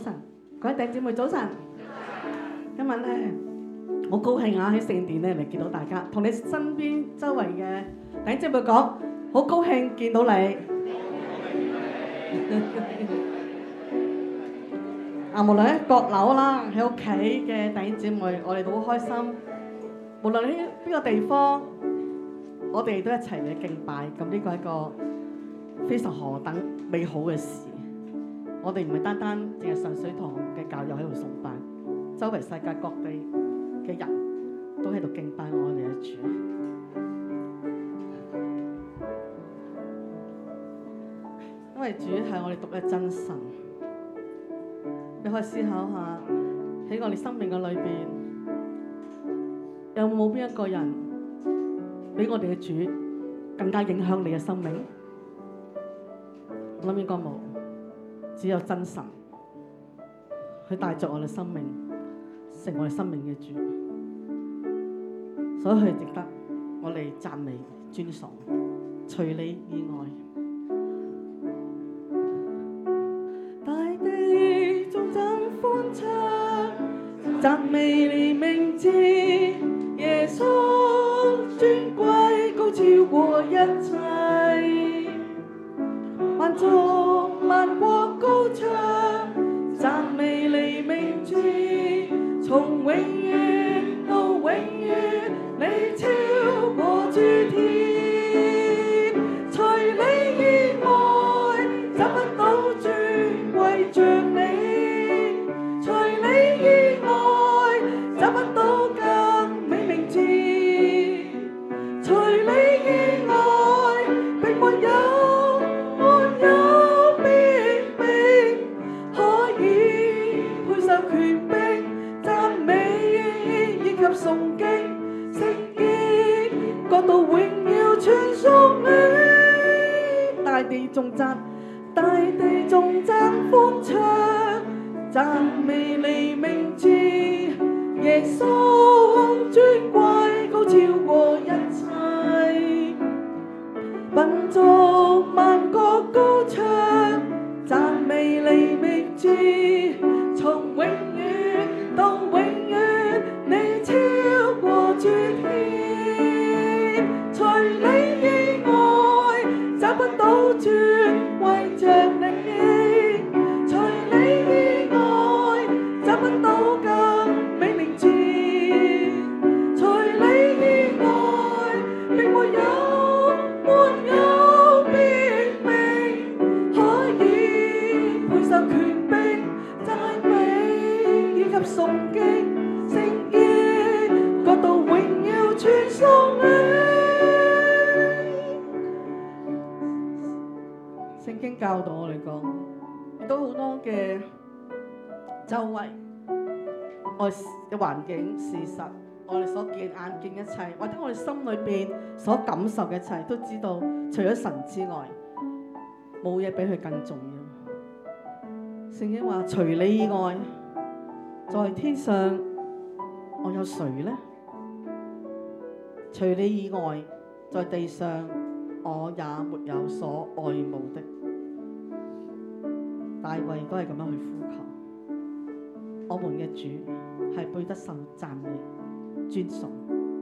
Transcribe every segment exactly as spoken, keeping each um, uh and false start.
晨，各位弟兄姊妹早晨。今日咧，好高興啊！喺聖殿咧嚟見到大家，同你身邊周圍嘅弟兄姊妹講，好高興見到你。啊，無論喺閣樓啦，喺屋企嘅弟兄姊妹，我哋都好開心。無論喺邊個地方，我哋都一齊嚟敬拜。咁呢個係一個非常何等美好嘅事。我哋唔係單單淨係上水堂嘅教友喺度崇拜，周圍世界各地嘅人都喺度敬拜我哋嘅主。因為主係我哋獨一真神。你可以思考下喺我哋生命嘅裏邊，有冇邊一個人比我哋嘅主更加影響你嘅生命？我諗應該冇。只有真神，佢帶着我哋生命，成我哋生命嘅主，所以佢值得我哋讚美尊崇。除你以外，大地中怎歡唱，讚美你名字，耶穌尊貴高超過一切，萬族萬國高唱，讚美你名字，從永遠到永遠，你超過諸天，除你以外找不到尊貴像你，除你以外找不到更美名字，除你以外並沒有。崇敬聖潔，國度榮耀全屬你。大地頌讚，大地頌讚歡唱，讚美你名字，耶穌尊貴高超過一切，民族萬國高唱，讚美你名字，從永遠到永遠，你超過諸天，除你以外找不到尊貴像你，除你以外找不到更美名字，除你以外並沒有沒有別名可以配受權柄讚美以及崇敬。全屬你。聖經教導我哋講，亦都好多嘅周圍我哋嘅環境事實，我哋所見眼見一切，或者我哋心裏邊所感受嘅一切，都知道除咗神之外，冇嘢比佢更重要。聖經話：除你以外，在天上我有誰呢？除你以外，在地上我也沒有所愛慕的。大衛都係咁樣去呼求，我們嘅主係配得受讚美尊崇。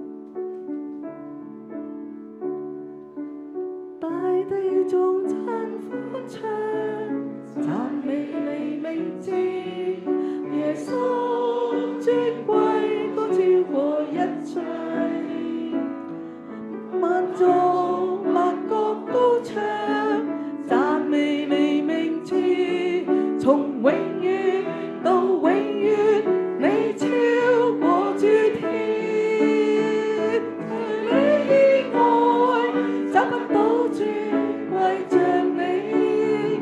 大地中讚歡唱，讚美你名字，耶穌尊貴高超過一切。萬族萬國高唱，讚美你名字，從永遠到永遠，你超過諸天，除你以外找不到尊貴像你，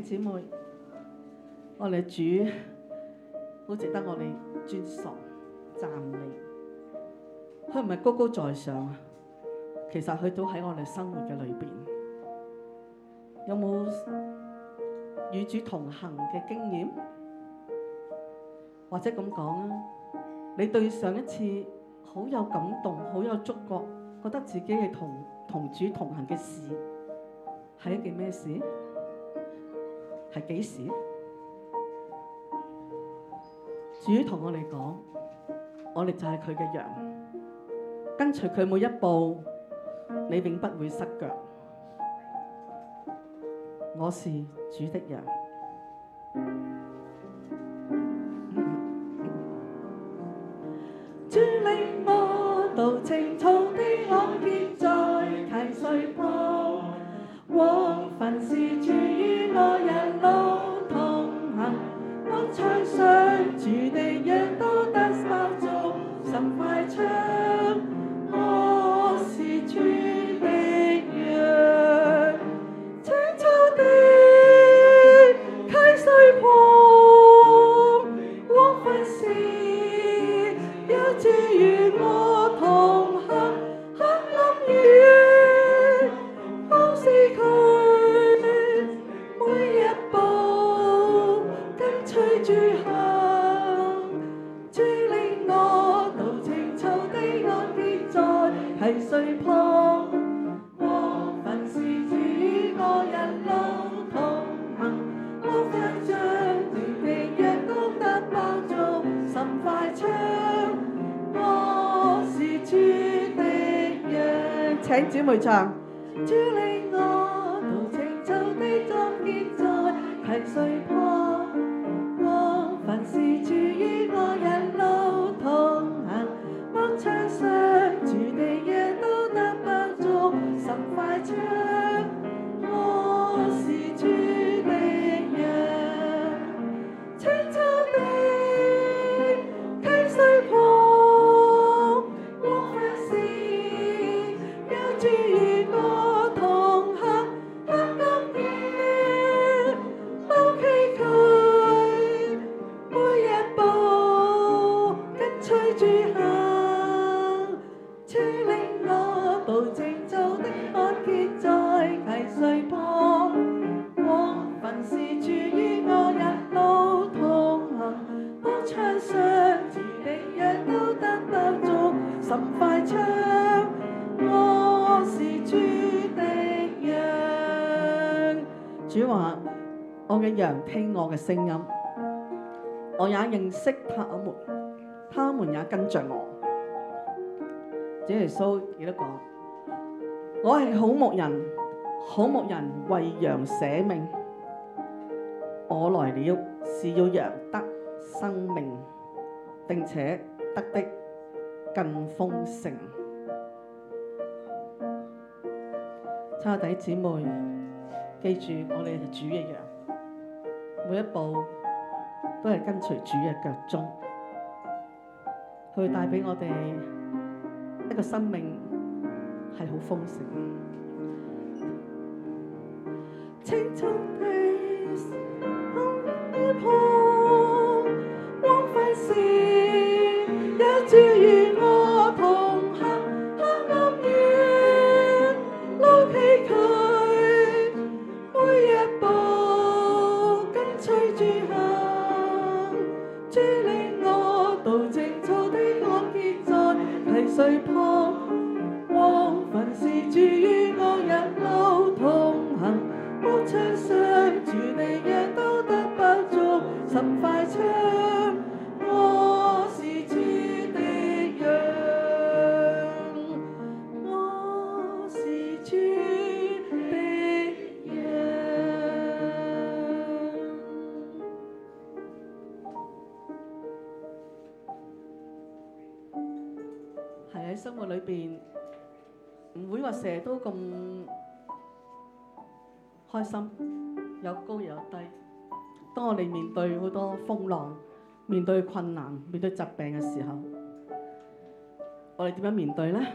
姊妹，我哋主好值得我哋尊崇讚美。佢唔係高高在上啊，其實佢都喺我哋生活嘅裏邊。有冇與主同行嘅經驗？或者咁講啊，你對上一次好有感動、好有觸覺，覺得自己係同同主同行嘅事，係一件咩事？係幾時？主同我哋講，我哋就係佢嘅羊，跟隨佢每一步，你永不會失腳。我是主的羊。主領我到青草的安歇，在溪水旁，往凡事主與我人路同行。我唱上主的約都得飽足，心快唱，我是主的羊。青草的溪水旁，往凡事有主與我同行。黑暗與光是佢，每一步跟隨主行。主領我到青草的安歇，在溪水旁，往凡事主與我人路同行。我快將主的約都得飽足，心快唱，我是主的羊。請姊妹唱。主領我到青草的安歇，在溪水旁，往凡事主與我人路同行。我唱上主的約都得飽足，心快唱，我是主的羊。青草的溪水旁，往凡事有主與我同行。黑暗夜都崎嶇，每一步跟隨主行。主領我到青草的安歇，在溪水旁，往凡事主與我人路同行。我唱上主的約都得飽足，心快唱，我是主的羊。主話：我嘅羊聽我嘅聲音，我也認識他們，他們也跟着我。主耶穌記得講：我係好牧人，好牧人為羊捨命。我來了是要羊得生命，並且得的更豐盛。親愛的弟兄姊妹，記住我哋係主嘅羊，每一步都係跟隨主嘅腳蹤，佢會帶俾我哋一個生命係好豐盛。青草的溪旁，往凡事有主與我同行。黑暗夜路崎嶇，每一步跟隨主行。主領我到青草的安歇，在溪水旁，往凡事主與我人路同行。我唱上主的約都得飽足，心快唱，我是主的羊，我是主的羊。係喺生活裏邊，唔會話成日都咁開心，有高有低。當我哋面對好多風浪、面對困難、面對疾病嘅時候，我哋點樣面對呢？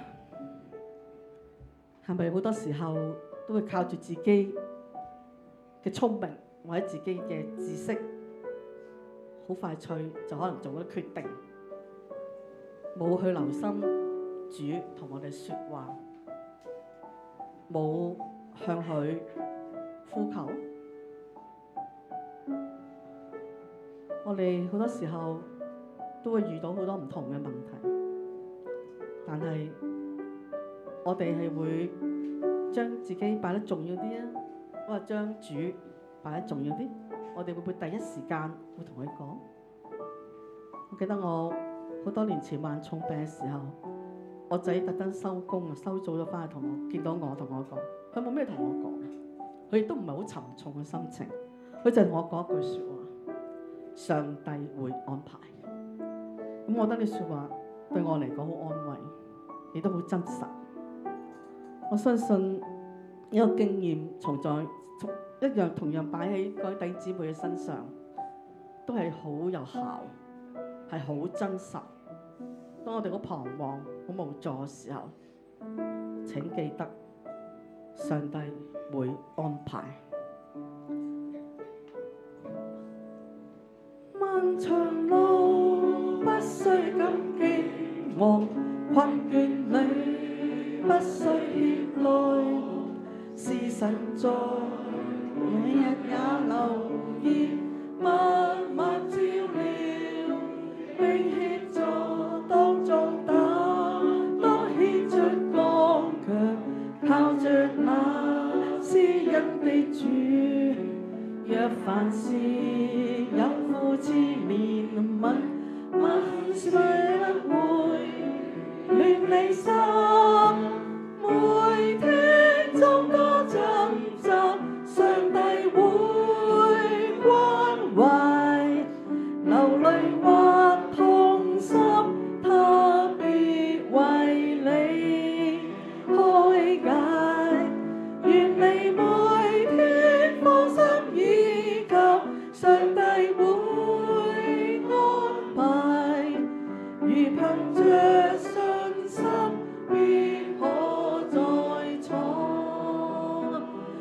係咪好多時候都會靠住自己嘅聰明或者自己嘅知識，好快脆就可能做咗決定，冇去留心主同我哋說話，冇向佢呼求。我哋好多時候都會遇到好多唔同嘅問題，但係我哋係會將自己擺得重要啲啊，或者將主擺得重要啲。我哋會唔會第一時間會同佢講？我記得我好多年前患重病嘅時候，我仔特登收工啊，收早咗翻去同我見到我，同我講，佢冇咩同我講，佢亦都唔係好沉重嘅心情，佢就同我講一句説話：上帝會安排。咁我覺得呢説話對我嚟講好安慰，亦都好真實。我相信呢個經驗從在一樣同樣擺喺嗰啲弟兄姊妹嘅身上，都係好有效，係好真實。當我哋好彷徨、好無助嘅時候，請記得上帝會安排。漫長路不需感激和困倦裏，不需血淚，是神在每日也留意，默默照料，並協助當壯膽，當獻出剛強，靠着那施恩的主，若凡事有父賜憐憫，問誰不會亂離心，每天眾多掙扎，上帝會關懷，流淚或痛心，他必為你開解。願你每天放心倚靠，上帝會安排，如憑着信心必可再創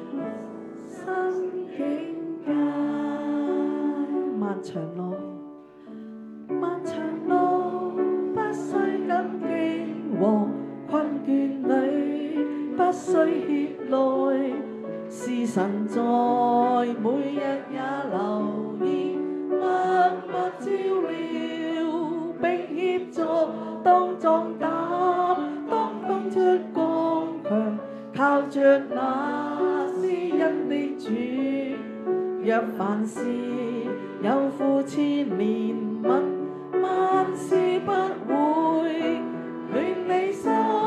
新境界。漫長路，漫長路，不需感激和困倦裏，不需血淚，是神在每日也留意，默默照料，並協助當壯膽，當當出剛強，靠着那施恩的主，若凡事有父賜憐憫，萬事不會亂離心，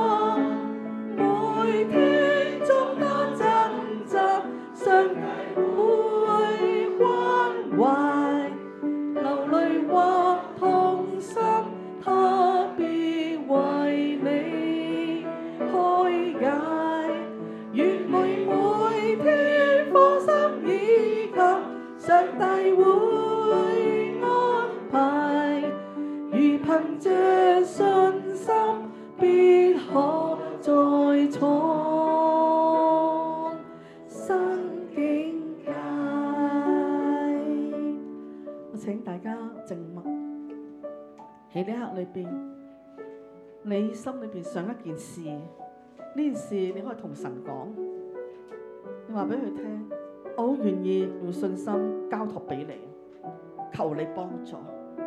每天眾多掙扎，上帝會關懷，流淚或痛心，他必為你開解。願每每天放心倚靠，上帝會安排，如憑着信心必可再創新境界。我請大家靜默，喺呢一刻裏邊，你心裏邊想一件事，呢件事你可以同神講，你話俾佢聽，我好願意用信心交託俾你，求你幫助。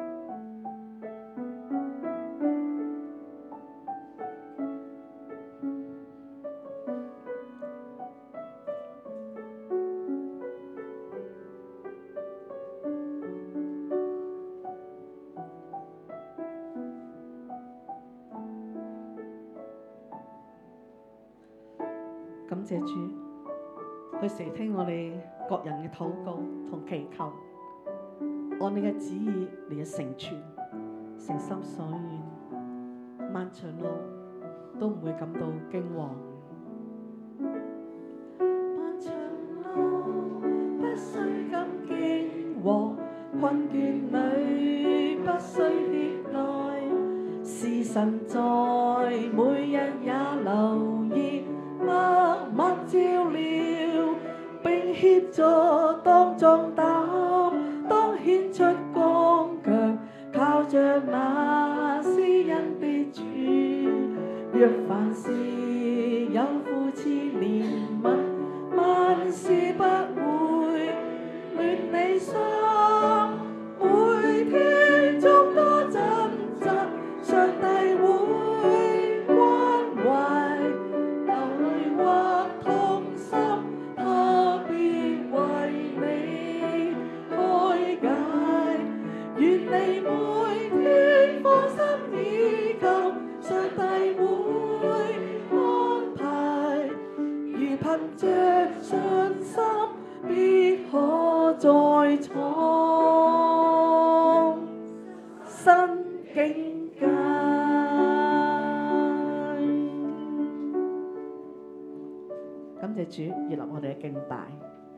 感謝主，去垂聽我哋各人嘅禱告同祈求，按你嘅旨意嚟嘅成全，誠心所願，漫長路都唔會感到驚惶。漫長路不需感驚惶，困倦裏不需血淚，是神在每日也留意，默默照料，並協助，當壯膽，當獻出剛強，靠着那施恩的主。若凡事有扶持憐憫，萬事不會亂你心。每天眾多掙扎，上帝會關懷，流淚或痛心，他必為你開解。願你每天放心倚靠，上帝會安排，如憑着信心，必可再創新境界。感謝主，悅納我哋嘅敬拜。